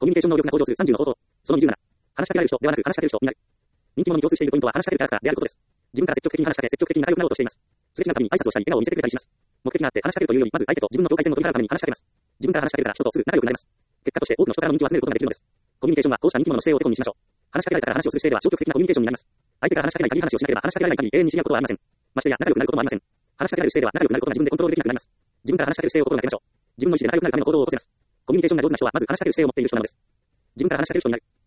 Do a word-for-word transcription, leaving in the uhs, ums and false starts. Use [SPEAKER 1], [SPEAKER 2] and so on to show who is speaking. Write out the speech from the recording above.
[SPEAKER 1] ミュニケーション能力が向上するさんじゅうの方法。そのにじゅうなな。話しかけられる人ではなく話しかける人になる。人気者に共通しているポイントは話しかけるキャラクターであることです。自分から積極的に話しかけ、積極的に仲良くなろうとしています。すれ違うたびに挨拶をしたり、笑顔を見せてくれたりします。目的があって話しかけるというより、まず相手と自分の境界線の飛び交うために話しかけます。自分から話しかけるから人とすぐ仲良くなれます。結果として多くの人からの人気を集めることができるのです。コミュニケーションはこうした人気者の姿勢をお手本にしましょう。話しかけられたから話をする姿勢では消極的なコミュニケーションになります。相手から話しかけない限り話をしなければ話しかけられない限り永遠に知り合うことはありません。ましてや仲良くなることもありません。話しかけられる姿勢では仲良くなることが自分でコントロールできなくなります。自分から話しかける姿勢を心がけましょう。自分の意思で仲良くなるための行動を起こせます。コミュニケーションが上手な人はまず話しかける姿勢を持っている人なのです。自分から話しかける人になる。